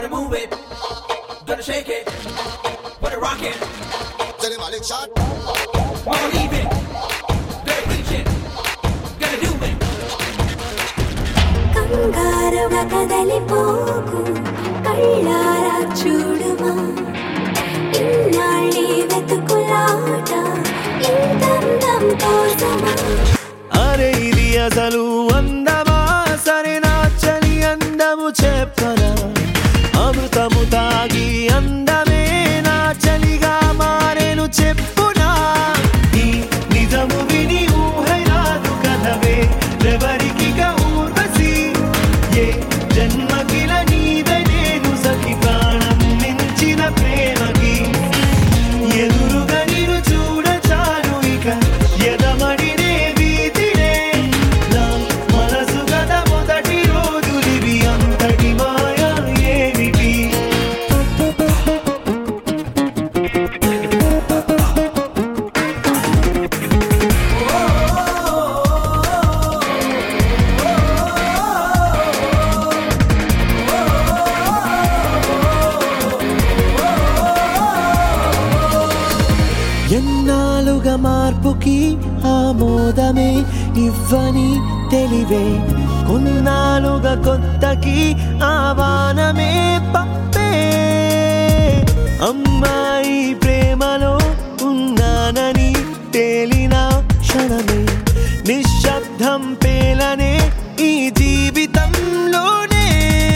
Gonna move it, gonna shake it, gonna rock it. Jenny Malik shot. Wanna leave it, gonna reach it, gonna do it. కంగారుగా కదలిపోకు కళ్ళారా చూడుమా ఇన్నాళ్ళీ వెతుకులాట ఇంతందం కోసమా అరే ఇది అసలు అందమా సరే నా చలి అందము చెప్పనా అమృతము తాగి అందమే నా చలిగా మారేను చెప్పునా ఈ నిజము విని ఊహరాదు కథవే ఎవరికి ఊర్వశి ఏ జన్మకిల నీదే నేను సఖి ప్రాణం మించిన ప్రేమకి ఎదురుగా నిన్ను చూడ చాలు ఇక ఎదమడినే వీధినే నా మనసు గద మొదటి రోజులివి అంతటి మాయ ఏమిటి ఎన్నాళ్ళుగా మార్పుకి ఆమోదమే ఇవ్వని తెలివే కొన్నాళ్ళుగా కొత్తకి ఆవానమే పంపే అమ్మాయి ప్రేమలో ఉన్నానని తేలిన క్షణమే నిశ్శబ్దం పేలనే ఈ జీవితంలోనే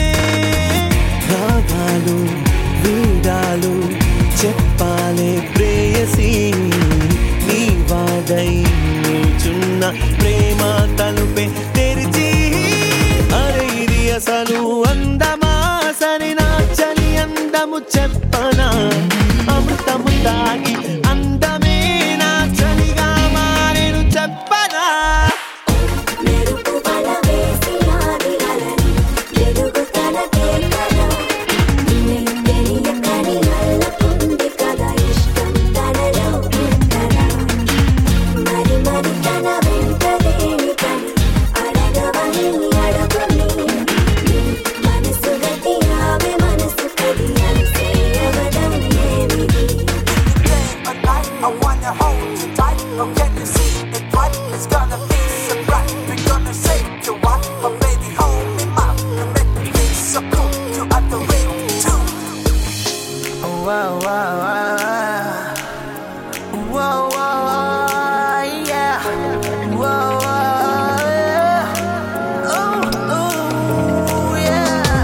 రాగాలు వీడాలు చెప్పాలే ప్రేయసి నీ వాడై నిల్చున్న ప్రేమ తలుపే తెరిచి అరే ఇది అసలు అందమా సరే నా చలి అందము చెప్పనా అమృతము తాగి అందమే నా చలిగా మారేను చెప్పనా మెరుపు వల వేసినాది అలని వెలుగు తనకే కదా తెలియకని అల్లకుంది కదా ఇష్టం తనలో ఉందరా మరి మరి తన వెంటదేని కని అడగవని అడగుని మనసు గతి ఆమె మనసు కది అలసేయవడం ఏమిది A night, I wanna hold you tight. Oh, can you see it right? It's gonna be so bright. We're gonna say you what, but baby, hold me mouth. You make me feel so cool. You are the real too. Oh, wow, wow, wow. Whoa, whoa, yeah. Whoa, whoa, yeah. Oh, oh, yeah.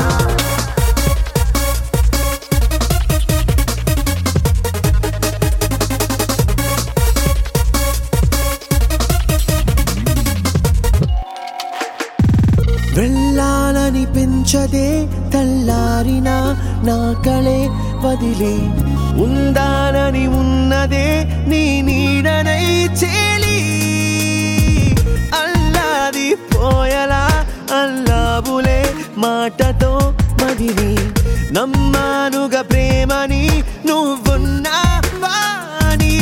వెళ్ళాలని పెంచదే తల్లారిన నా కళే వదిలి ఉందాలని ఉన్నదే నీ నీడనై చేలి అల్లాది పోయలా అల్లాబులే మాటతో మదిని నమ్మానుగా ప్రేమని నువ్వున్నావాని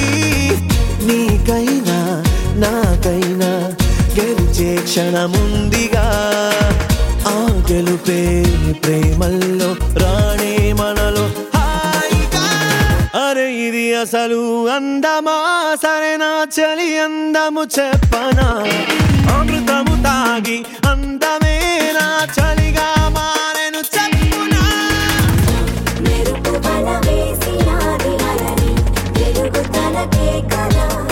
నీకైనా నాకైనా గెలిచే క్షణముందిగా ఆ గెలుపే ప్రేమల్లో రాణే మనలో హాయిగా అరే ఇది అసలు అందమా సరే నా చలి అందము చెప్పనా అమృతము తాగి అందమే నా చలిగా మారెను చెప్పునా మెరుపు వల వేసినాది అలని వెలుగు తనకే కదా